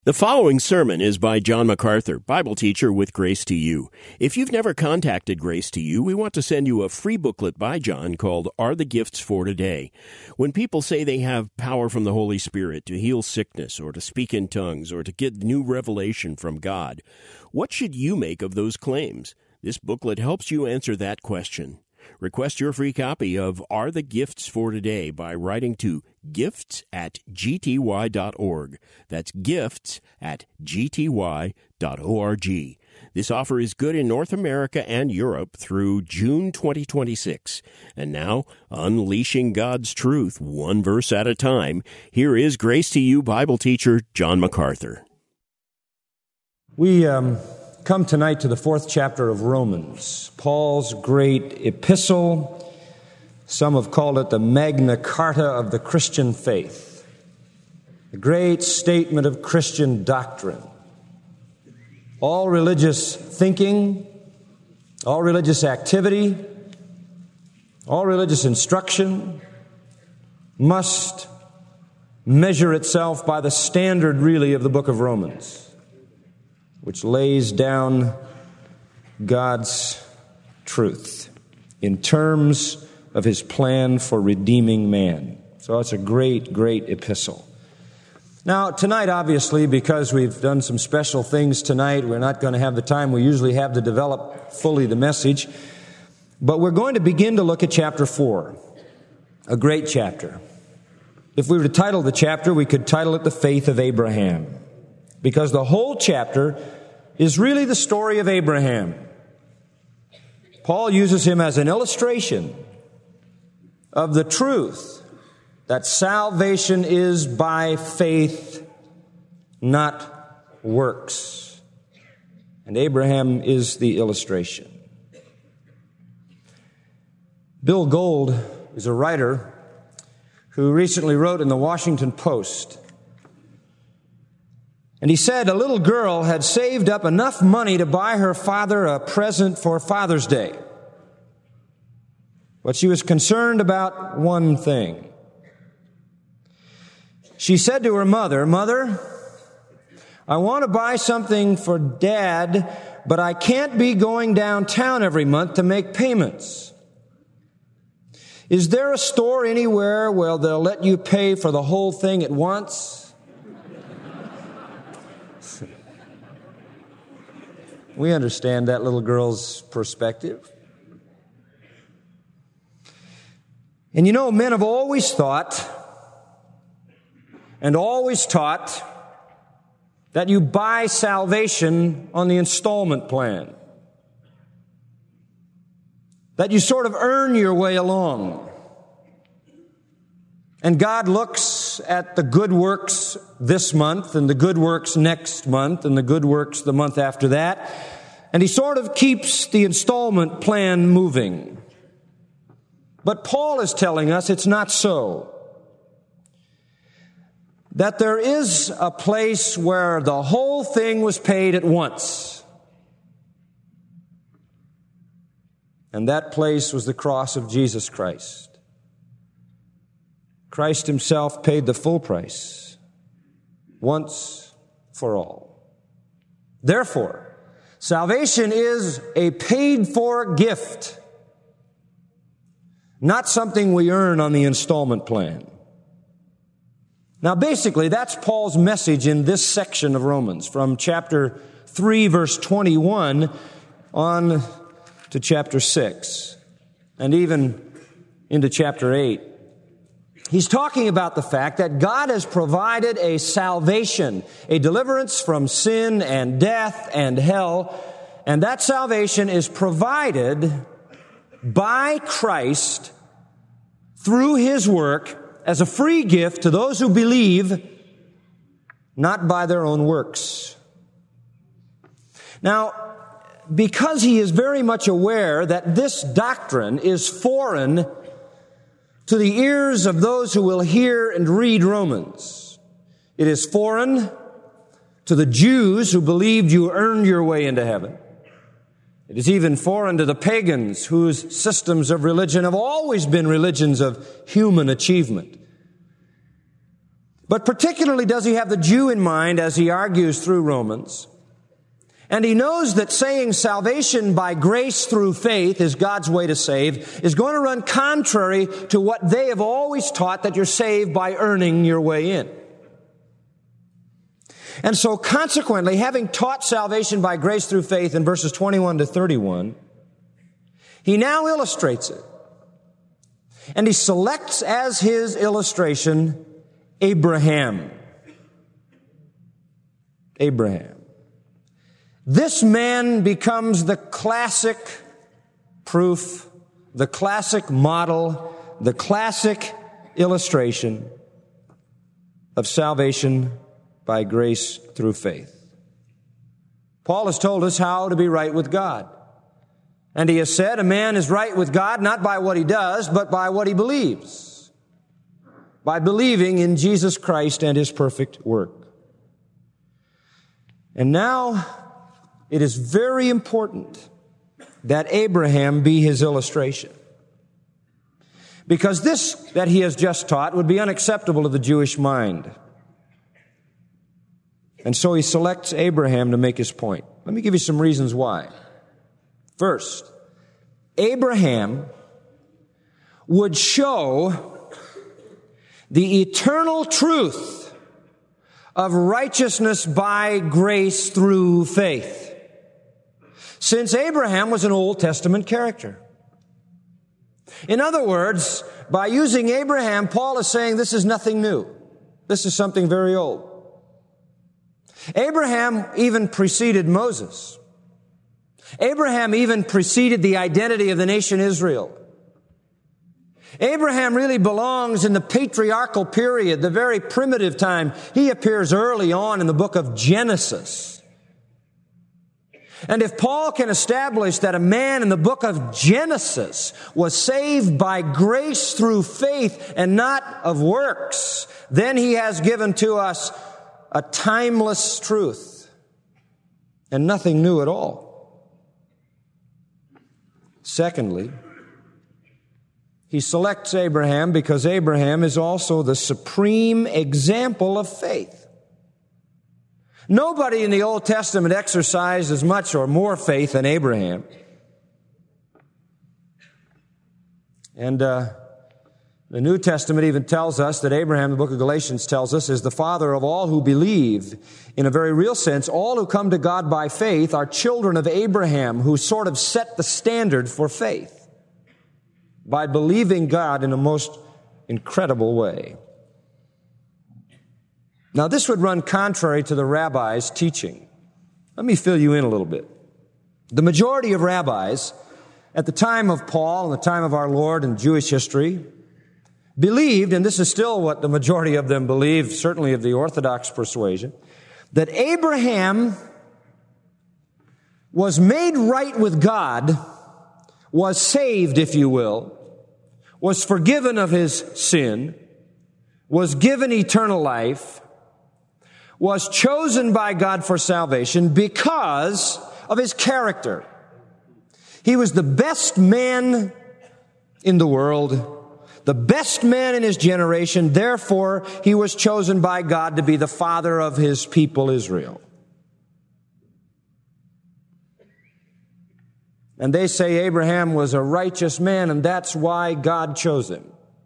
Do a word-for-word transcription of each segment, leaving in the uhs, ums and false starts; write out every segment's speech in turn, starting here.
The following sermon is by John MacArthur, Bible teacher with Grace to You. If you've never contacted Grace to You, we want to send you a free booklet by John called Are the Gifts for Today? When people say they have power from the Holy Spirit to heal sickness or to speak in tongues or to get new revelation from God, what should you make of those claims? This booklet helps you answer that question. Request your free copy of Are the Gifts for Today by writing to gifts at g t y dot org. That's gifts at g t y dot org. This offer is good in North America and Europe through June twenty twenty-six. And now, unleashing God's truth one verse at a time, here is Grace to You Bible teacher John MacArthur. We um, come tonight to the fourth chapter of Romans, Paul's great epistle. Some have called it the Magna Carta of the Christian faith, a great statement of Christian doctrine. All religious thinking, all religious activity, all religious instruction must measure itself by the standard, really, of the book of Romans, which lays down God's truth in terms of His plan for redeeming man. So it's a great, great epistle. Now, tonight, obviously, because we've done some special things tonight, we're not going to have the time we usually have to develop fully the message. But we're going to begin to look at chapter four, a great chapter. If we were to title the chapter, we could title it The Faith of Abraham, because the whole chapter is really the story of Abraham. Paul uses him as an illustration of the truth that salvation is by faith, not works. And Abraham is the illustration. Bill Gold is a writer who recently wrote in the Washington Post, and he said a little girl had saved up enough money to buy her father a present for Father's Day. But she was concerned about one thing. She said to her mother, "Mother, I want to buy something for Dad, but I can't be going downtown every month to make payments. Is there a store anywhere where they'll let you pay for the whole thing at once?" We understand that little girl's perspective. And you know, men have always thought and always taught that you buy salvation on the installment plan, that you sort of earn your way along. And God looks at the good works this month and the good works next month and the good works the month after that, and He sort of keeps the installment plan moving. But Paul is telling us it's not so. That there is a place where the whole thing was paid at once. And that place was the cross of Jesus Christ. Christ Himself paid the full price, once for all. Therefore, salvation is a paid-for gift, not something we earn on the installment plan. Now, basically, that's Paul's message in this section of Romans, from chapter three, verse twenty-one, on to chapter six, and even into chapter eight. He's talking about the fact that God has provided a salvation, a deliverance from sin and death and hell, and that salvation is provided by Christ through His work as a free gift to those who believe, not by their own works. Now, because he is very much aware that this doctrine is foreign to the ears of those who will hear and read Romans, it is foreign to the Jews who believed you earned your way into heaven. It is even foreign to the pagans whose systems of religion have always been religions of human achievement. But particularly does he have the Jew in mind as he argues through Romans. And he knows that saying salvation by grace through faith is God's way to save is going to run contrary to what they have always taught, that you're saved by earning your way in. And so consequently, having taught salvation by grace through faith in verses twenty-one to thirty-one, he now illustrates it. And he selects as his illustration Abraham. Abraham. This man becomes the classic proof, the classic model, the classic illustration of salvation by grace through faith. Paul has told us how to be right with God. And he has said a man is right with God not by what he does, but by what he believes. By believing in Jesus Christ and his perfect work. And now it is very important that Abraham be his illustration. Because this that he has just taught would be unacceptable to the Jewish mind. And so he selects Abraham to make his point. Let me give you some reasons why. First, Abraham would show the eternal truth of righteousness by grace through faith. Since Abraham was an Old Testament character. In other words, by using Abraham, Paul is saying this is nothing new. This is something very old. Abraham even preceded Moses. Abraham even preceded the identity of the nation Israel. Abraham really belongs in the patriarchal period, the very primitive time. He appears early on in the book of Genesis. And if Paul can establish that a man in the book of Genesis was saved by grace through faith and not of works, then he has given to us a timeless truth and nothing new at all. Secondly, he selects Abraham because Abraham is also the supreme example of faith. Nobody in the Old Testament exercised as much or more faith than Abraham. And uh, the New Testament even tells us that Abraham, the book of Galatians tells us, is the father of all who believe. In a very real sense, all who come to God by faith are children of Abraham, who sort of set the standard for faith by believing God in a most incredible way. Now, this would run contrary to the rabbis' teaching. Let me fill you in a little bit. The majority of rabbis at the time of Paul and the time of our Lord in Jewish history believed, and this is still what the majority of them believe, certainly of the Orthodox persuasion, that Abraham was made right with God, was saved, if you will, was forgiven of his sin, was given eternal life, was chosen by God for salvation because of his character. He was the best man in the world, the best man in his generation. Therefore, he was chosen by God to be the father of his people Israel. And they say Abraham was a righteous man, and that's why God chose him.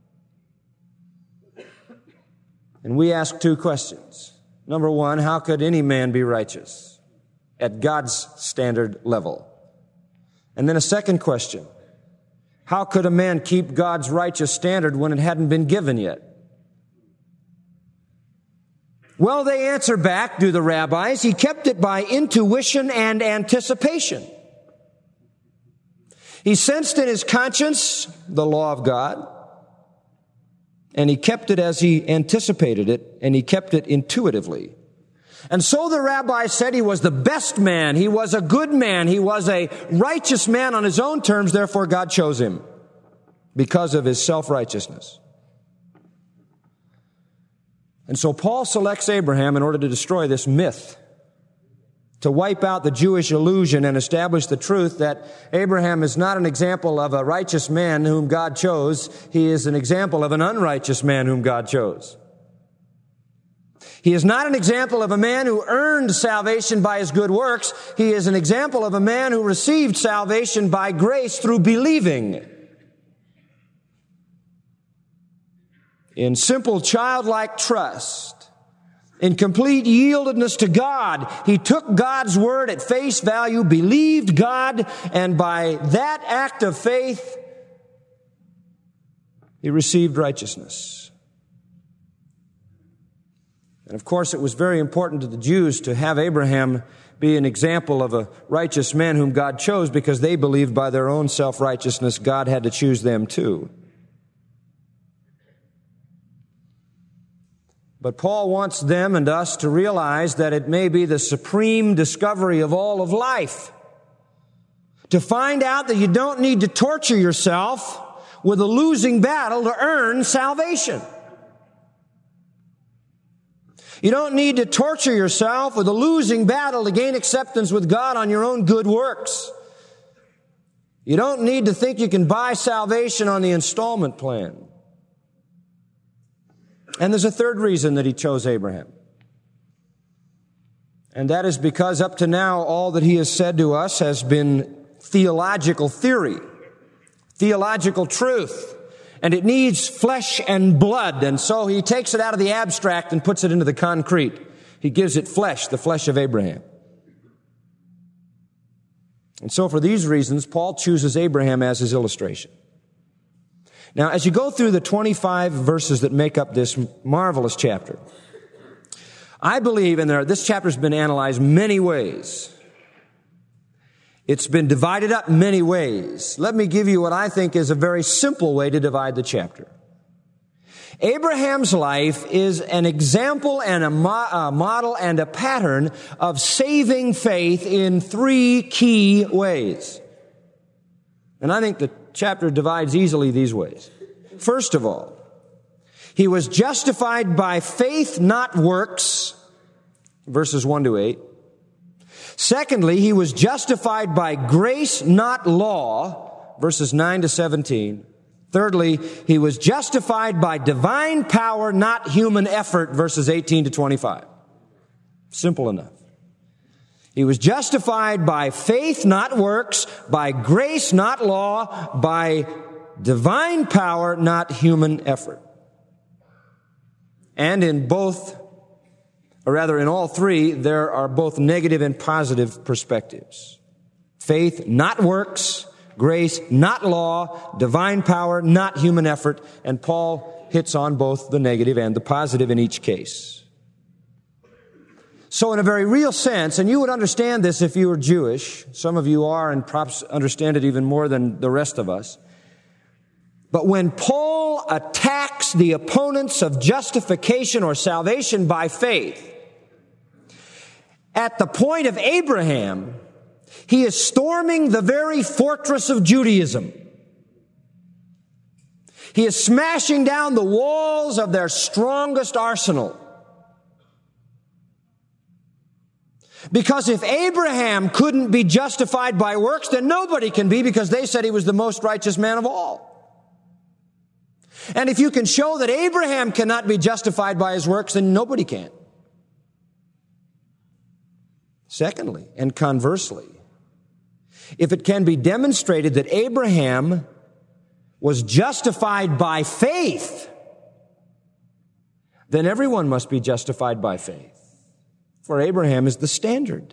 And we ask two questions. Number one, how could any man be righteous at God's standard level? And then a second question. How could a man keep God's righteous standard when it hadn't been given yet? Well, they answer back, do the rabbis, he kept it by intuition and anticipation. He sensed in his conscience the law of God, and he kept it as he anticipated it, and he kept it intuitively. And so the rabbi said he was the best man, he was a good man, he was a righteous man on his own terms, therefore God chose him because of his self-righteousness. And so Paul selects Abraham in order to destroy this myth, to wipe out the Jewish illusion and establish the truth that Abraham is not an example of a righteous man whom God chose. He is an example of an unrighteous man whom God chose. He is not an example of a man who earned salvation by his good works. He is an example of a man who received salvation by grace through believing. In simple childlike trust, in complete yieldedness to God, he took God's word at face value, believed God, and by that act of faith, he received righteousness. And of course, it was very important to the Jews to have Abraham be an example of a righteous man whom God chose, because they believed by their own self-righteousness God had to choose them too. But Paul wants them and us to realize that it may be the supreme discovery of all of life, to find out that you don't need to torture yourself with a losing battle to earn salvation. You don't need to torture yourself with a losing battle to gain acceptance with God on your own good works. You don't need to think you can buy salvation on the installment plan. And there's a third reason that he chose Abraham. And that is because up to now, all that he has said to us has been theological theory, theological truth. And it needs flesh and blood. And so he takes it out of the abstract and puts it into the concrete. He gives it flesh, the flesh of Abraham. And so for these reasons, Paul chooses Abraham as his illustration. Now, as you go through the twenty-five verses that make up this marvelous chapter, I believe, and there, this chapter has been analyzed many ways. It's been divided up many ways. Let me give you what I think is a very simple way to divide the chapter. Abraham's life is an example and a, mo- a model and a pattern of saving faith in three key ways. And I think the chapter divides easily these ways. First of all, he was justified by faith, not works, verses one to eight. Secondly, he was justified by grace, not law, verses nine to seventeen. Thirdly, he was justified by divine power, not human effort, verses eighteen to twenty-five. Simple enough. He was justified by faith, not works, by grace, not law, by divine power, not human effort. And in both, or rather in all three, there are both negative and positive perspectives. Faith, not works. Grace, not law. Divine power, not human effort. And Paul hits on both the negative and the positive in each case. So in a very real sense, and you would understand this if you were Jewish, some of you are and perhaps understand it even more than the rest of us, but when Paul attacks the opponents of justification or salvation by faith, at the point of Abraham, he is storming the very fortress of Judaism. He is smashing down the walls of their strongest arsenal. Because if Abraham couldn't be justified by works, then nobody can be, because they said he was the most righteous man of all. And if you can show that Abraham cannot be justified by his works, then nobody can. Secondly, and conversely, if it can be demonstrated that Abraham was justified by faith, then everyone must be justified by faith. For Abraham is the standard.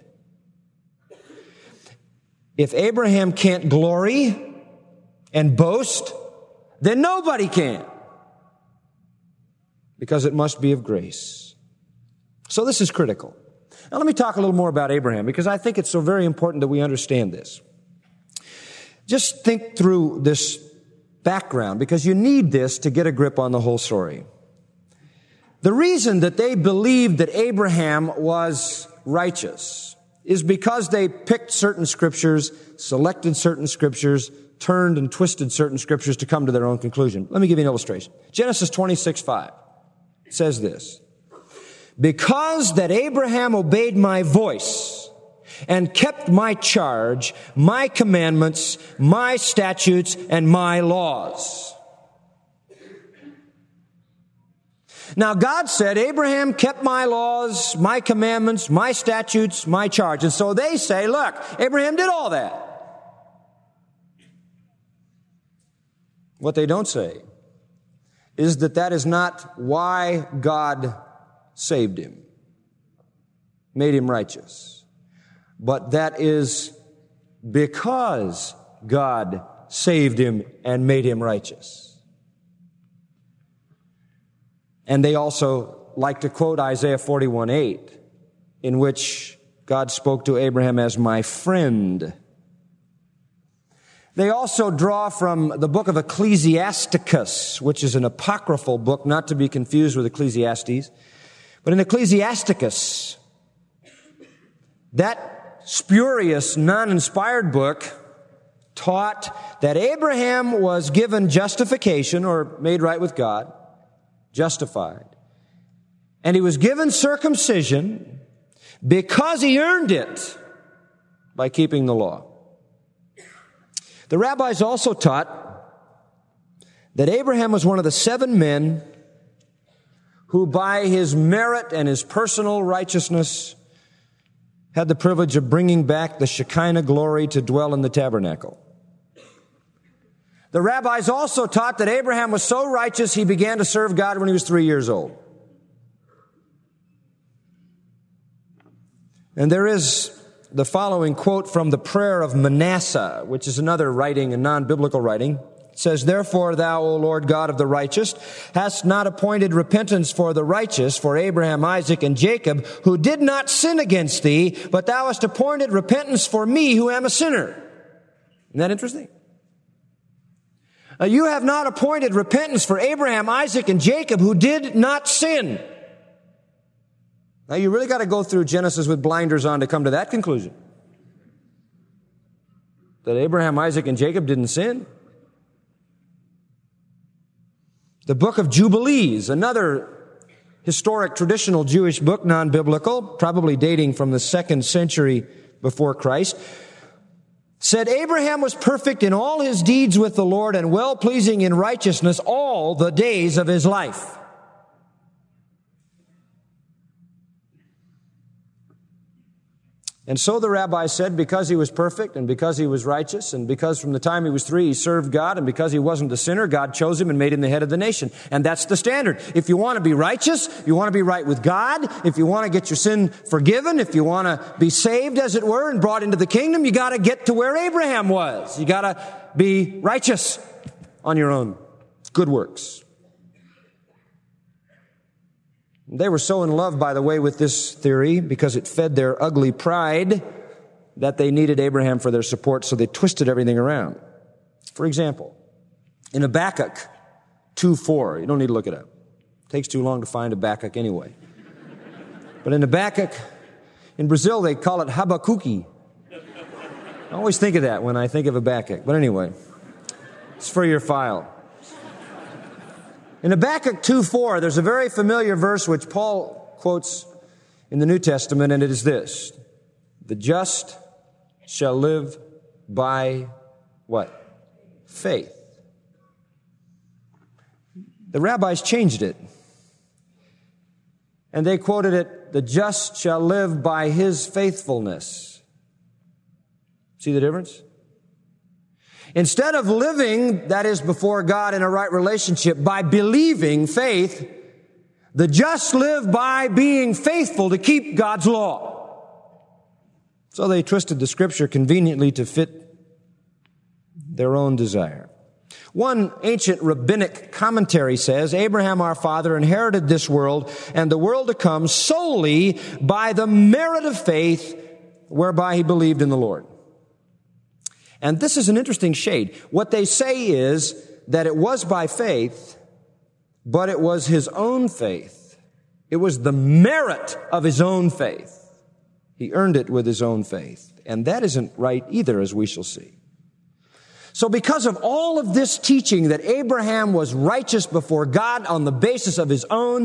If Abraham can't glory and boast, then nobody can. Because it must be of grace. So this is critical. Now let me talk a little more about Abraham, because I think it's so very important that we understand this. Just think through this background, because you need this to get a grip on the whole story. The reason that they believed that Abraham was righteous is because they picked certain scriptures, selected certain scriptures, turned and twisted certain scriptures to come to their own conclusion. Let me give you an illustration. Genesis twenty-six five says this: because that Abraham obeyed my voice and kept my charge, my commandments, my statutes, and my laws. Now God said, Abraham kept my laws, my commandments, my statutes, my charge. And so they say, look, Abraham did all that. What they don't say is that that is not why God saved him, made him righteous, but that is because God saved him and made him righteous. And they also like to quote Isaiah forty-one eight, in which God spoke to Abraham as my friend. They also draw from the book of Ecclesiasticus, which is an apocryphal book, not to be confused with Ecclesiastes. But in Ecclesiasticus, that spurious, non-inspired book taught that Abraham was given justification, or made right with God, justified. And he was given circumcision because he earned it by keeping the law. The rabbis also taught that Abraham was one of the seven men who by his merit and his personal righteousness had the privilege of bringing back the Shekinah glory to dwell in the tabernacle. The rabbis also taught that Abraham was so righteous he began to serve God when he was three years old. And there is the following quote from the prayer of Manasseh, which is another writing, a non-biblical writing. It says, therefore thou, O Lord God of the righteous, hast not appointed repentance for the righteous, for Abraham, Isaac, and Jacob, who did not sin against thee, but thou hast appointed repentance for me, who am a sinner. Isn't that interesting? Uh, you have not appointed repentance for Abraham, Isaac, and Jacob, who did not sin. Now, you really got to go through Genesis with blinders on to come to that conclusion. That Abraham, Isaac, and Jacob didn't sin. The book of Jubilees, another historic, traditional Jewish book, non-biblical, probably dating from the second century before Christ, said Abraham was perfect in all his deeds with the Lord and well-pleasing in righteousness all the days of his life. And so the rabbi said, because he was perfect and because he was righteous and because from the time he was three he served God and because he wasn't a sinner, God chose him and made him the head of the nation. And that's the standard. If you want to be righteous, you want to be right with God, if you want to get your sin forgiven, if you want to be saved, as it were, and brought into the kingdom, you got to get to where Abraham was. You got to be righteous on your own. Good works. They were so in love, by the way, with this theory because it fed their ugly pride that they needed Abraham for their support, so they twisted everything around. For example, in Habakkuk two four, you don't need to look it up. It takes too long to find Habakkuk anyway. But in Habakkuk, in Brazil, they call it Habakuki. I always think of that when I think of Habakkuk. But anyway, it's for your file. In Habakkuk two four, there's a very familiar verse which Paul quotes in the New Testament, and it is this: the just shall live by what? Faith. The rabbis changed it, and they quoted it, the just shall live by his faithfulness. See the difference? Instead of living, that is, before God in a right relationship, by believing faith, the just live by being faithful to keep God's law. So they twisted the scripture conveniently to fit their own desire. One ancient rabbinic commentary says, Abraham our father inherited this world and the world to come solely by the merit of faith whereby he believed in the Lord. And this is an interesting shade. What they say is that it was by faith, but it was his own faith. It was the merit of his own faith. He earned it with his own faith. And that isn't right either, as we shall see. So because of all of this teaching that Abraham was righteous before God on the basis of his own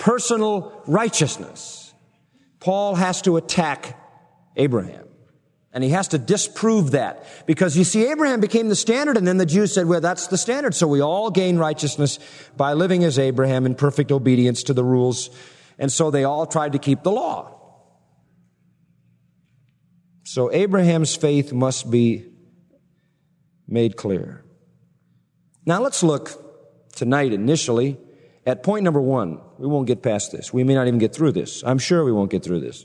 personal righteousness, Paul has to attack Abraham. And he has to disprove that. Because you see, Abraham became the standard, and then the Jews said, well, that's the standard. So we all gain righteousness by living as Abraham in perfect obedience to the rules. And so they all tried to keep the law. So Abraham's faith must be made clear. Now let's look tonight initially at point number one. We won't get past this. We may not even get through this. I'm sure we won't get through this.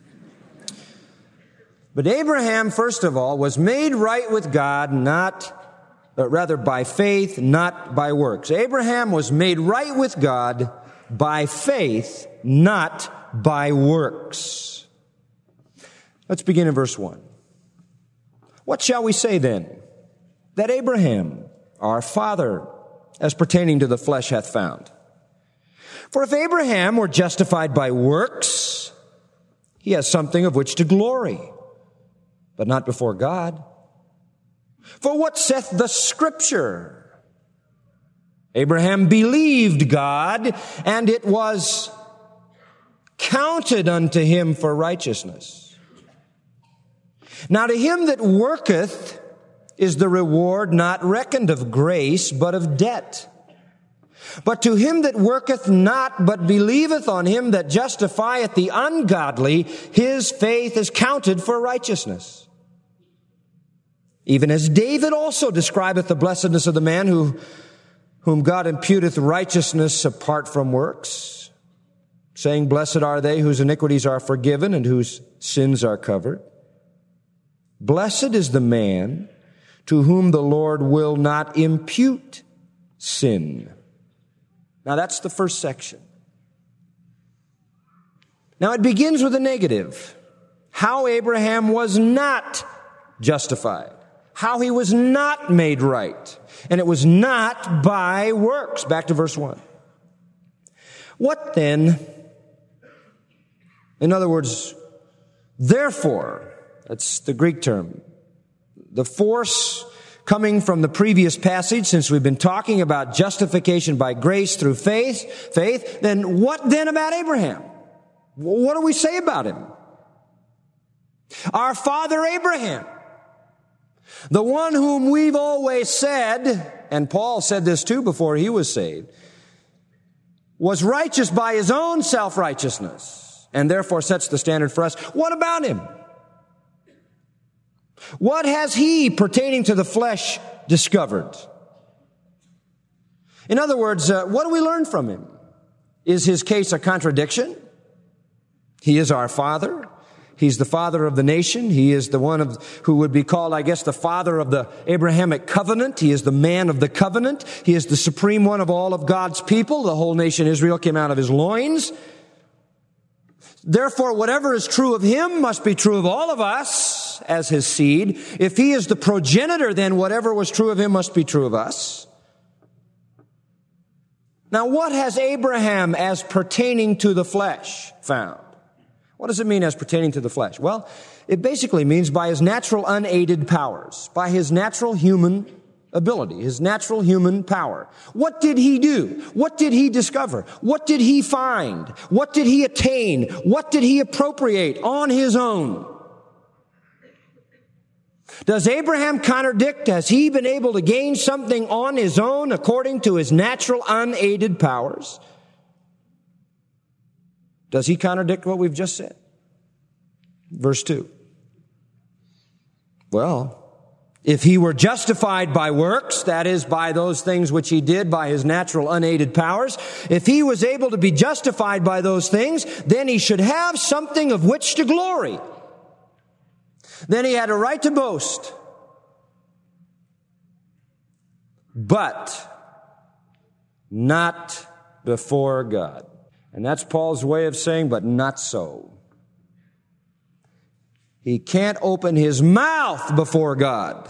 But Abraham, first of all, was made right with God, not, but rather by faith, not by works. Abraham was made right with God by faith, not by works. Let's begin in verse one. What shall we say then? That Abraham, our father, as pertaining to the flesh, hath found. For if Abraham were justified by works, he has something of which to glory, but not before God. For what saith the Scripture? Abraham believed God, and it was counted unto him for righteousness. Now to him that worketh is the reward not reckoned of grace, but of debt. But to him that worketh not, but believeth on him that justifieth the ungodly, his faith is counted for righteousness. Even as David also describeth the blessedness of the man who, whom God imputeth righteousness apart from works, saying, blessed are they whose iniquities are forgiven and whose sins are covered. Blessed is the man to whom the Lord will not impute sin. Now that's the first section. Now it begins with a negative. How Abraham was not justified. How he was not made right. And it was not by works. Back to verse one. What then? In other words, therefore, that's the Greek term. The force coming from the previous passage, since we've been talking about justification by grace through faith, faith, then what then about Abraham? What do we say about him? Our father Abraham, the one whom we've always said, and Paul said this too before he was saved, was righteous by his own self-righteousness, and therefore sets the standard for us. What about him? What has he, pertaining to the flesh, discovered? In other words, uh, what do we learn from him? Is his case a contradiction? He is our father. He's the father of the nation. He is the one of, who would be called, I guess, the father of the Abrahamic covenant. He is the man of the covenant. He is the supreme one of all of God's people. The whole nation Israel came out of his loins. Therefore, whatever is true of him must be true of all of us as his seed. If he is the progenitor, then whatever was true of him must be true of us. Now, what has Abraham as pertaining to the flesh found? What does it mean as pertaining to the flesh? Well, it basically means by his natural unaided powers, by his natural human ability, his natural human power. What did he do? What did he discover? What did he find? What did he attain? What did he appropriate on his own? Does Abraham contradict? Has he been able to gain something on his own according to his natural unaided powers? Does he contradict what we've just said? Verse two. Well, if he were justified by works, that is, by those things which he did by his natural unaided powers, if he was able to be justified by those things, then he should have something of which to glory. Then he had a right to boast. But not before God. And that's Paul's way of saying, but not so. He can't open his mouth before God.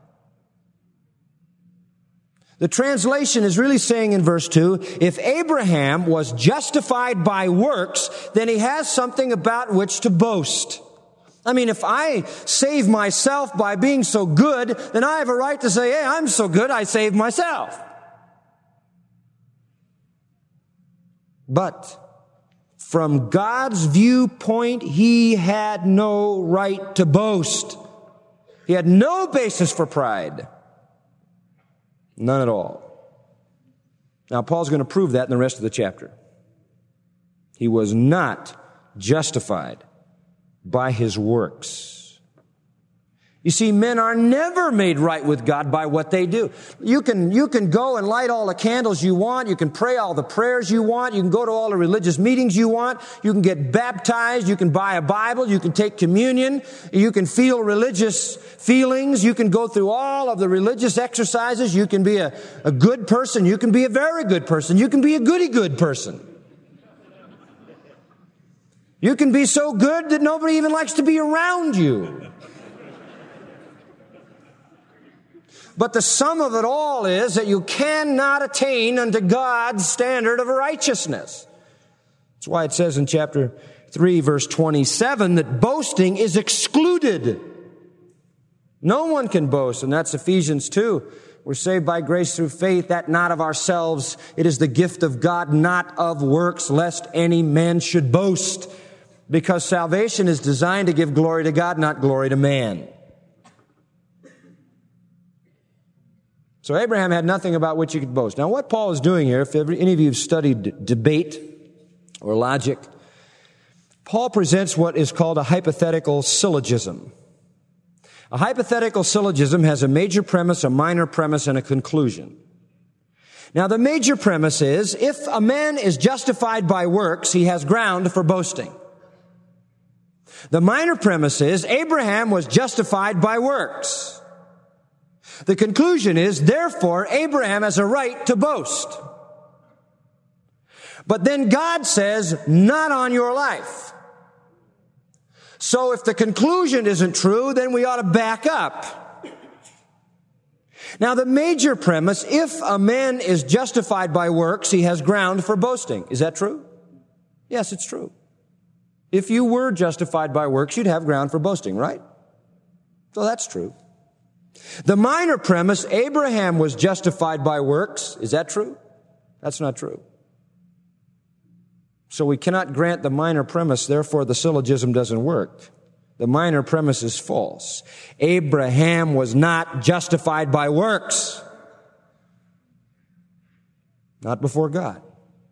The translation is really saying in verse two, if Abraham was justified by works, then he has something about which to boast. I mean, if I save myself by being so good, then I have a right to say, hey, I'm so good, I saved myself. But From God's viewpoint, he had no right to boast. He had no basis for pride. None at all. Now, Paul's going to prove that in the rest of the chapter. He was not justified by his works. You see, men are never made right with God by what they do. You can, you can go and light all the candles you want. You can pray all the prayers you want. You can go to all the religious meetings you want. You can get baptized. You can buy a Bible. You can take communion. You can feel religious feelings. You can go through all of the religious exercises. You can be a, a good person. You can be a very good person. You can be a goody-good person. You can be so good that nobody even likes to be around you. But the sum of it all is that you cannot attain unto God's standard of righteousness. That's why it says in chapter three, verse twenty-seven, that boasting is excluded. No one can boast, and that's Ephesians two. We're saved by grace through faith, that not of ourselves. It is the gift of God, not of works, lest any man should boast. Because salvation is designed to give glory to God, not glory to man. So Abraham had nothing about which he could boast. Now, what Paul is doing here, if any of you have studied debate or logic, Paul presents what is called a hypothetical syllogism. A hypothetical syllogism has a major premise, a minor premise, and a conclusion. Now, the major premise is, if a man is justified by works, he has ground for boasting. The minor premise is, Abraham was justified by works. The conclusion is, therefore, Abraham has a right to boast. But then God says, not on your life. So if the conclusion isn't true, then we ought to back up. Now, the major premise, if a man is justified by works, he has ground for boasting. Is that true? Yes, it's true. If you were justified by works, you'd have ground for boasting, right? So that's true. The minor premise, Abraham was justified by works. Is that true? That's not true. So we cannot grant the minor premise, therefore the syllogism doesn't work. The minor premise is false. Abraham was not justified by works. Not before God.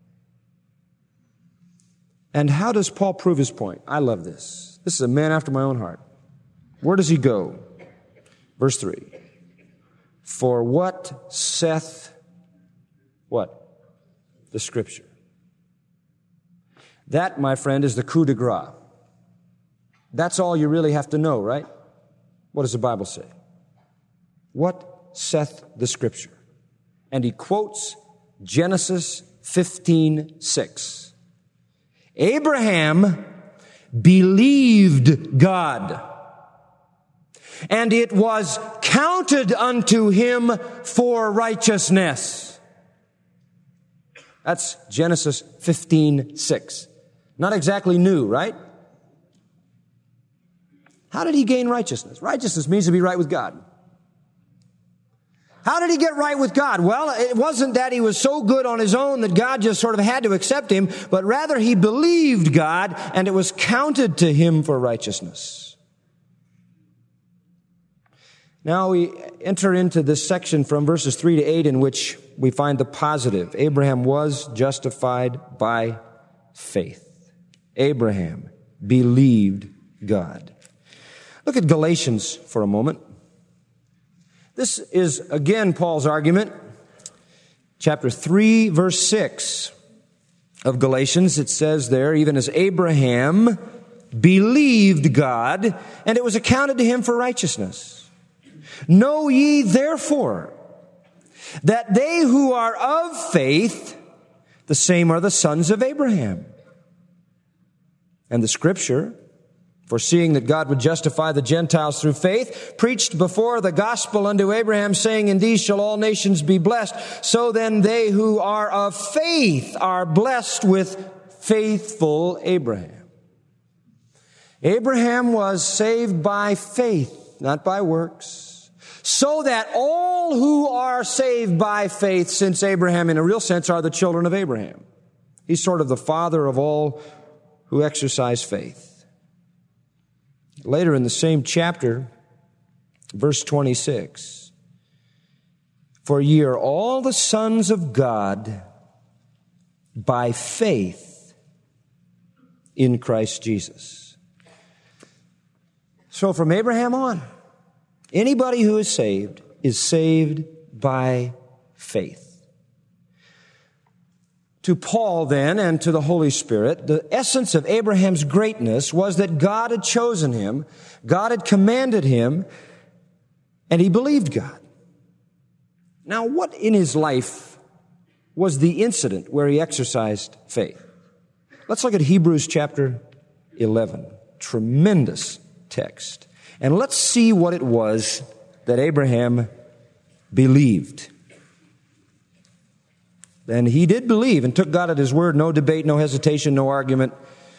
And how does Paul prove his point? I love this. This is a man after my own heart. Where does he go? Verse three. For what saith, what? The Scripture. That, my friend, is the coup de grace. That's all you really have to know, right? What does the Bible say? What saith the Scripture? And he quotes Genesis fifteen six. Abraham believed God, and it was counted unto him for righteousness. That's Genesis fifteen six. Not exactly new, right? How did he gain righteousness? Righteousness means to be right with God. How did he get right with God? Well, it wasn't that he was so good on his own that God just sort of had to accept him, but rather he believed God, and it was counted to him for righteousness. Now we enter into this section from verses three to eight in which we find the positive. Abraham was justified by faith. Abraham believed God. Look at Galatians for a moment. This is, again, Paul's argument. Chapter three, verse six of Galatians, it says there, even as Abraham believed God, and it was accounted to him for righteousness. Know ye therefore that they who are of faith, the same are the sons of Abraham. And the Scripture, foreseeing that God would justify the Gentiles through faith, preached before the gospel unto Abraham, saying, in these shall all nations be blessed. So then they who are of faith are blessed with faithful Abraham. Abraham was saved by faith, not by works, so that all who are saved by faith, since Abraham in a real sense are the children of Abraham. He's sort of the father of all who exercise faith. Later in the same chapter, verse twenty-six, for ye are all the sons of God by faith in Christ Jesus. So from Abraham on, anybody who is saved is saved by faith. To Paul then and to the Holy Spirit, the essence of Abraham's greatness was that God had chosen him, God had commanded him, and he believed God. Now, what in his life was the incident where he exercised faith? Let's look at Hebrews chapter eleven. Tremendous text. And let's see what it was that Abraham believed. And he did believe and took God at his word. No debate, no hesitation, no argument.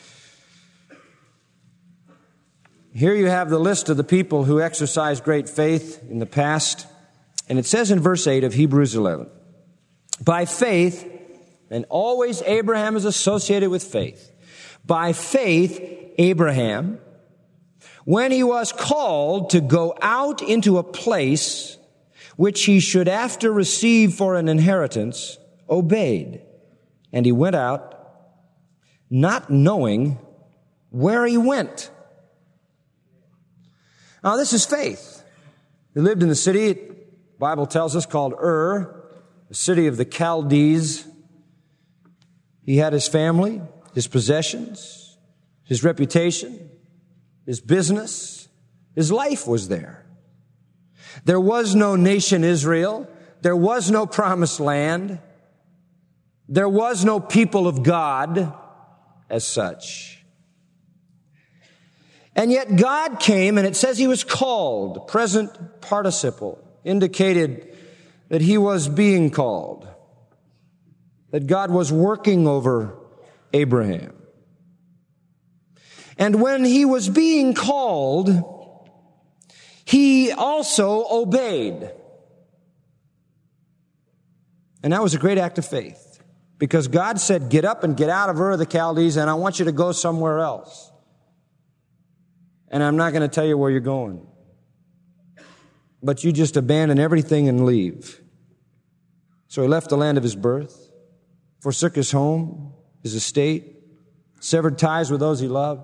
Here you have the list of the people who exercised great faith in the past. And it says in verse eight of Hebrews eleven, by faith, and always Abraham is associated with faith. By faith, Abraham, when he was called to go out into a place which he should after receive for an inheritance, obeyed. And he went out, not knowing where he went. Now, this is faith. He lived in the city, the Bible tells us, called Ur, the city of the Chaldees. He had his family, his possessions, his reputation, his business. His life was there. There was no nation Israel. There was no promised land. There was no people of God as such. And yet God came, and it says he was called. Present participle indicated that he was being called, that God was working over Abraham. And when he was being called, he also obeyed. And that was a great act of faith. Because God said, get up and get out of Ur of the Chaldees, and I want you to go somewhere else. And I'm not going to tell you where you're going. But you just abandon everything and leave. So he left the land of his birth, forsook his home, his estate, severed ties with those he loved.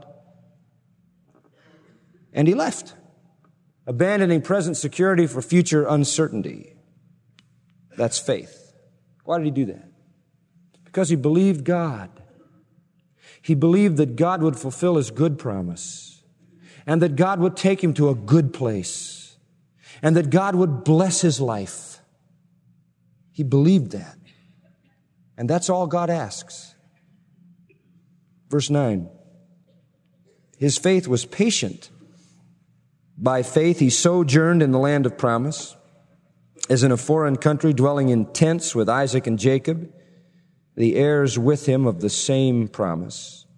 And he left, abandoning present security for future uncertainty. That's faith. Why did he do that? Because he believed God. He believed that God would fulfill his good promise, and that God would take him to a good place, and that God would bless his life. He believed that. And that's all God asks. Verse nine. His faith was patient. By faith he sojourned in the land of promise, as in a foreign country, dwelling in tents with Isaac and Jacob, the heirs with him of the same promise.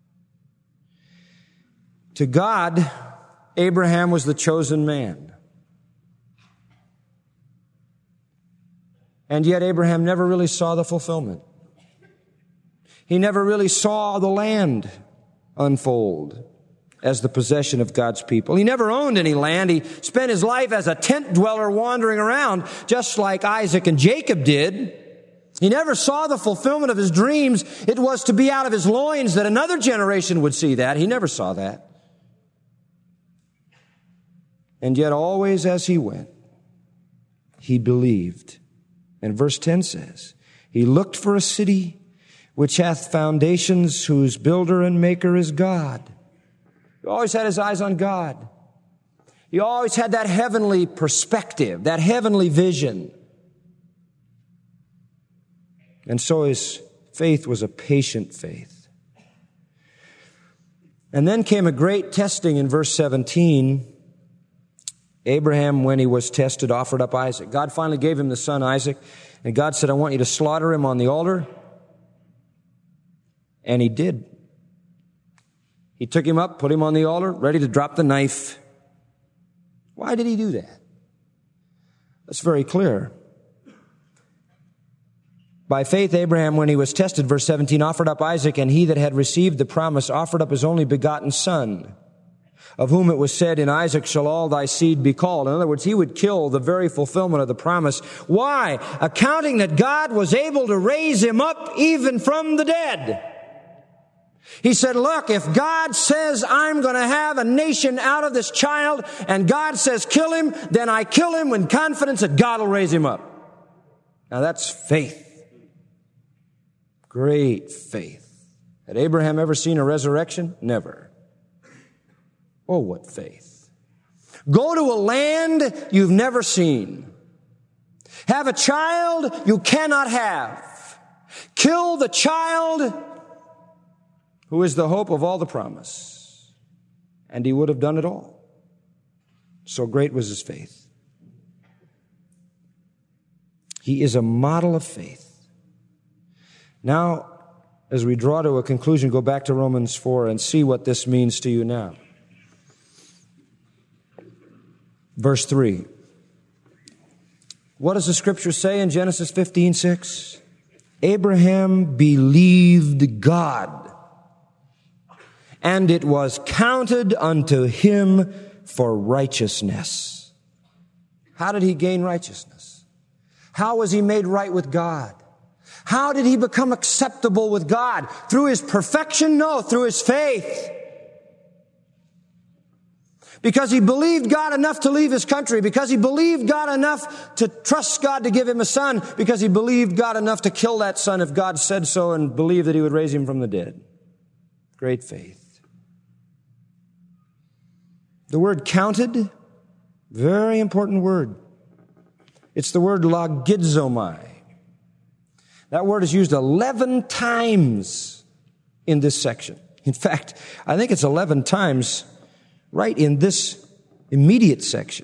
To God, Abraham was the chosen man. And yet Abraham never really saw the fulfillment. He never really saw the land unfold as the possession of God's people. He never owned any land. He spent his life as a tent dweller wandering around, just like Isaac and Jacob did. He never saw the fulfillment of his dreams. It was to be out of his loins that another generation would see that. He never saw that. And yet always as he went, he believed. And verse ten says, he looked for a city which hath foundations, whose builder and maker is God. He always had his eyes on God. He always had that heavenly perspective, that heavenly vision. And so his faith was a patient faith. And then came a great testing in verse seventeen. Abraham, when he was tested, offered up Isaac. God finally gave him the son Isaac, and God said, I want you to slaughter him on the altar. And he did. He took him up, put him on the altar, ready to drop the knife. Why did he do that? That's very clear. By faith, Abraham, when he was tested, verse seventeen, offered up Isaac, and he that had received the promise offered up his only begotten son, of whom it was said, in Isaac shall all thy seed be called. In other words, he would kill the very fulfillment of the promise. Why? Accounting that God was able to raise him up even from the dead. He said, look, if God says I'm going to have a nation out of this child, and God says kill him, then I kill him with confidence that God will raise him up. Now that's faith. Great faith. Had Abraham ever seen a resurrection? Never. Oh, what faith. Go to a land you've never seen. Have a child you cannot have. Kill the child who is the hope of all the promise. And he would have done it all. So great was his faith. He is a model of faith. Now, as we draw to a conclusion, go back to Romans four and see what this means to you now. Verse three. What does the scripture say in Genesis fifteen six? Abraham believed God, and it was counted unto him for righteousness. How did he gain righteousness? How was he made right with God? How did he become acceptable with God? Through his perfection? No, through his faith. Because he believed God enough to leave his country. Because he believed God enough to trust God to give him a son. Because he believed God enough to kill that son if God said so, and believed that he would raise him from the dead. Great faith. The word counted, very important word. It's the word logizomai. That word is used eleven times in this section. In fact, I think it's eleven times right in this immediate section.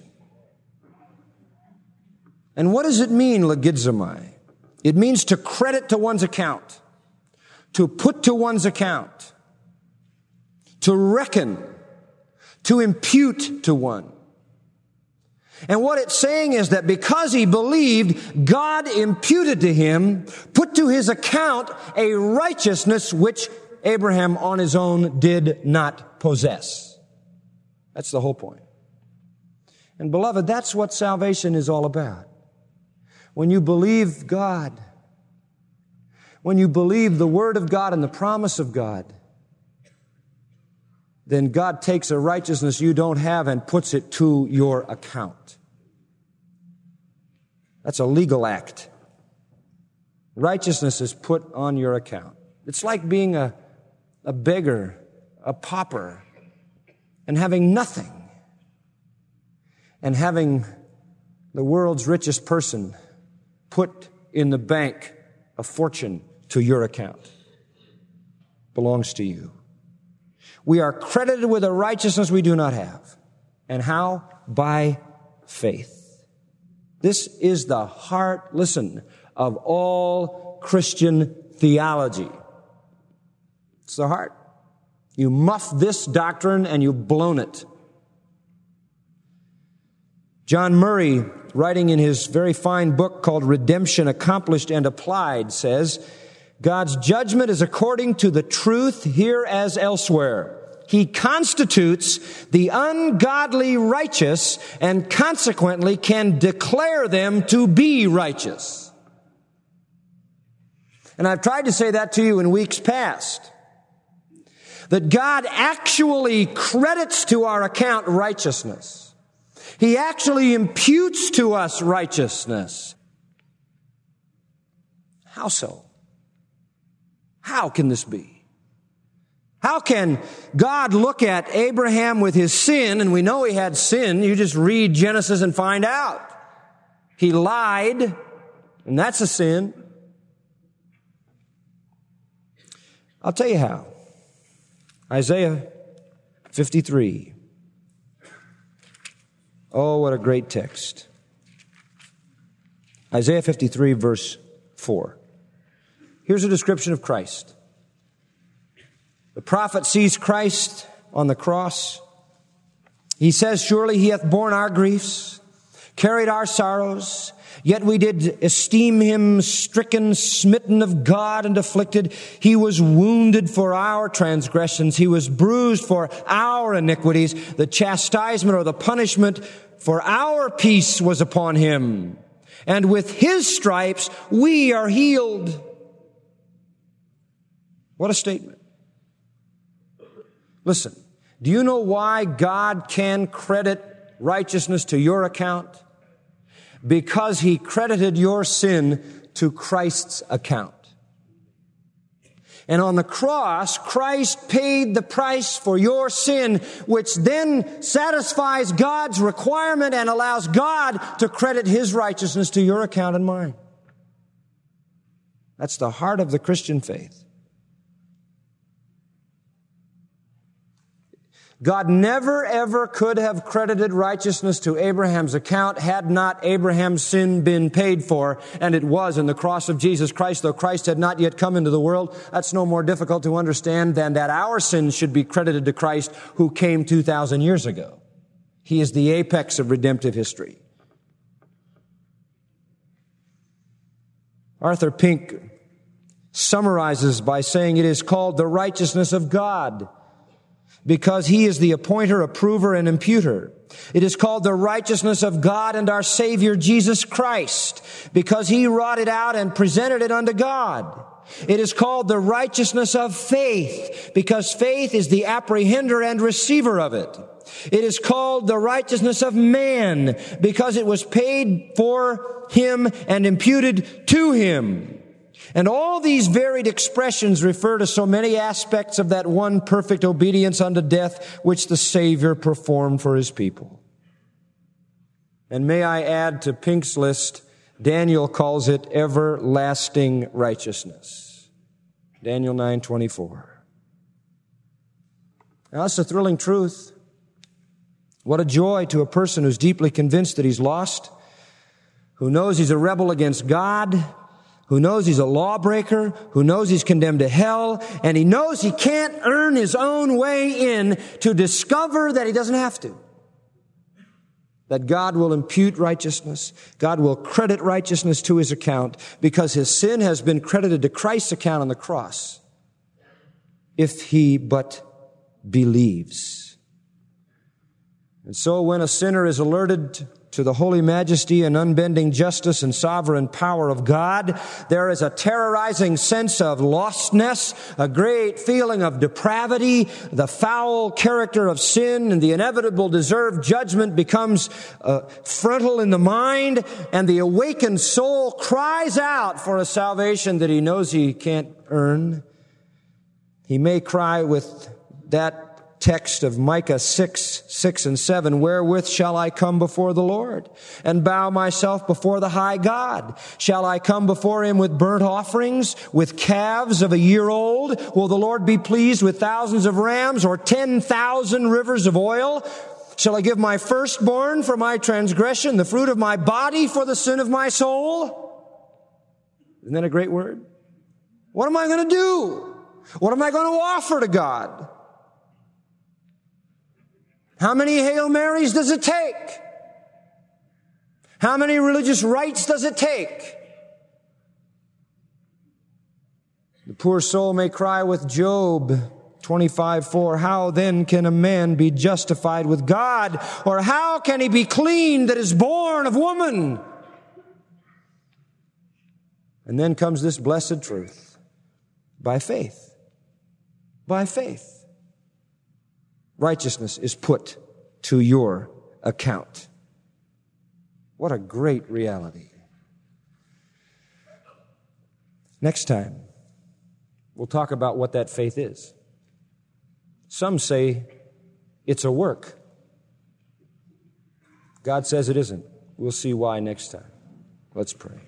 And what does it mean, logizomai? It means to credit to one's account, to put to one's account, to reckon, to impute to one. And what it's saying is that because he believed, God imputed to him, put to his account a righteousness which Abraham on his own did not possess. That's the whole point. And beloved, that's what salvation is all about. When you believe God, when you believe the Word of God and the promise of God, then God takes a righteousness you don't have and puts it to your account. That's a legal act. Righteousness is put on your account. It's like being a, a beggar, a pauper, and having nothing, and having the world's richest person put in the bank a fortune to your account. Belongs to you. We are credited with a righteousness we do not have. And how? By faith. This is the heart, listen, of all Christian theology. It's the heart. You muff this doctrine and you've blown it. John Murray, writing in his very fine book called Redemption Accomplished and Applied, says, God's judgment is according to the truth here as elsewhere. He constitutes the ungodly righteous and consequently can declare them to be righteous. And I've tried to say that to you in weeks past. That God actually credits to our account righteousness. He actually imputes to us righteousness. How so? How can this be? How can God look at Abraham with his sin, and we know he had sin, you just read Genesis and find out. He lied, and that's a sin. I'll tell you how. Isaiah fifty-three. Oh, what a great text. Isaiah fifty-three, verse four. Here's a description of Christ. The prophet sees Christ on the cross. He says, surely he hath borne our griefs, carried our sorrows, Yet we did esteem him stricken, smitten of God, and afflicted. He was wounded for our transgressions. He was bruised for our iniquities. The chastisement or the punishment for our peace was upon him. And with his stripes we are healed. What a statement. Listen, do you know why God can credit righteousness to your account? Because he credited your sin to Christ's account. And on the cross, Christ paid the price for your sin, which then satisfies God's requirement and allows God to credit his righteousness to your account and mine. That's the heart of the Christian faith. God never ever could have credited righteousness to Abraham's account had not Abraham's sin been paid for, and it was in the cross of Jesus Christ, though Christ had not yet come into the world. That's no more difficult to understand than that our sins should be credited to Christ who came two thousand years ago. He is the apex of redemptive history. Arthur Pink summarizes by saying it is called the righteousness of God, because he is the appointer, approver, and imputer. It is called the righteousness of God and our Savior Jesus Christ, because he wrought it out and presented it unto God. It is called the righteousness of faith, because faith is the apprehender and receiver of it. It is called the righteousness of man, because it was paid for him and imputed to him. And all these varied expressions refer to so many aspects of that one perfect obedience unto death which the Savior performed for his people. And may I add to Pink's list, Daniel calls it everlasting righteousness. Daniel nine twenty-four. Now that's a thrilling truth. What a joy to a person who's deeply convinced that he's lost, who knows he's a rebel against God, who knows he's a lawbreaker, who knows he's condemned to hell, and he knows he can't earn his own way in, to discover that he doesn't have to. That God will impute righteousness. God will credit righteousness to his account because his sin has been credited to Christ's account on the cross, if he but believes. And so when a sinner is alerted to the holy majesty and unbending justice and sovereign power of God, there is a terrorizing sense of lostness, a great feeling of depravity. The foul character of sin and the inevitable deserved judgment becomes uh, frontal in the mind, and the awakened soul cries out for a salvation that he knows he can't earn. He may cry with that text of Micah six, six and seven, wherewith shall I come before the Lord and bow myself before the high God? Shall I come before him with burnt offerings, with calves of a year old? Will the Lord be pleased with thousands of rams or ten thousand rivers of oil? Shall I give my firstborn for my transgression, the fruit of my body for the sin of my soul? Isn't that a great word? What am I going to do? What am I going to offer to God? How many Hail Marys does it take? How many religious rites does it take? The poor soul may cry with Job twenty-five four, how then can a man be justified with God? Or how can he be clean that is born of woman? And then comes this blessed truth. By faith. By faith. Righteousness is put to your account. What a great reality. Next time, we'll talk about what that faith is. Some say it's a work. God says it isn't. We'll see why next time. Let's pray.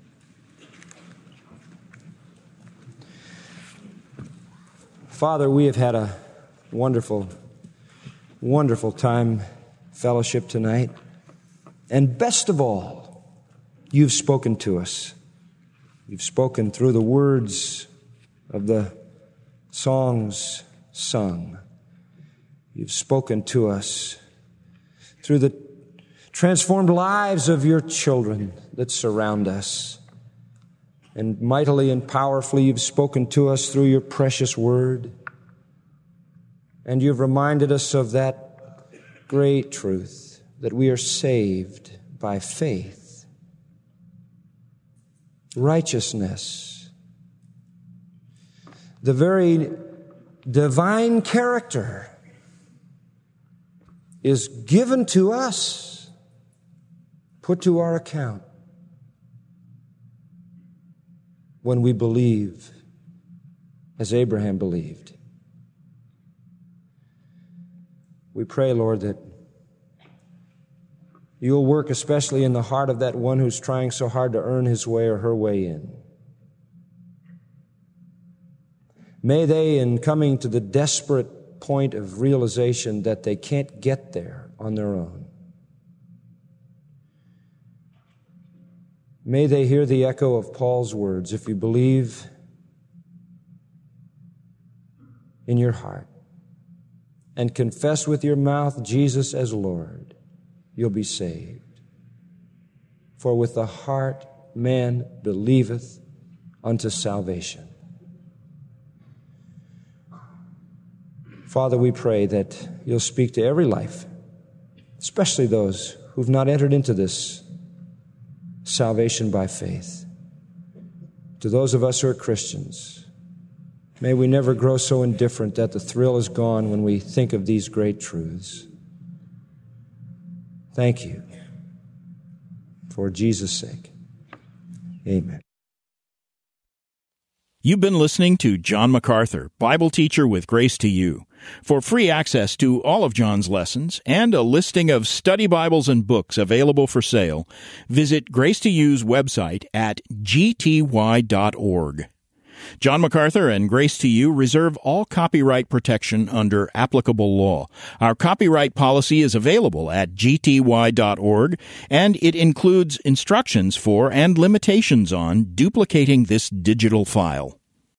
Father, we have had a wonderful Wonderful time fellowship tonight. And best of all, you've spoken to us. You've spoken through the words of the songs sung. You've spoken to us through the transformed lives of your children that surround us. And mightily and powerfully you've spoken to us through your precious word. And you've reminded us of that great truth, that we are saved by faith. Righteousness. The very divine character is given to us, put to our account, when we believe as Abraham believed. We pray, Lord, that you'll work especially in the heart of that one who's trying so hard to earn his way or her way in. May they, in coming to the desperate point of realization that they can't get there on their own, may they hear the echo of Paul's words, if you believe in your heart and confess with your mouth Jesus as Lord, you'll be saved. For with the heart man believeth unto salvation. Father, we pray that you'll speak to every life, especially those who've not entered into this salvation by faith. To those of us who are Christians, may we never grow so indifferent that the thrill is gone when we think of these great truths. Thank you. For Jesus' sake. Amen. You've been listening to John MacArthur, Bible teacher with Grace to You. For free access to all of John's lessons and a listing of study Bibles and books available for sale, visit Grace to You's website at g t y dot org. John MacArthur and Grace to You reserve all copyright protection under applicable law. Our copyright policy is available at g t y dot org, and it includes instructions for and limitations on duplicating this digital file.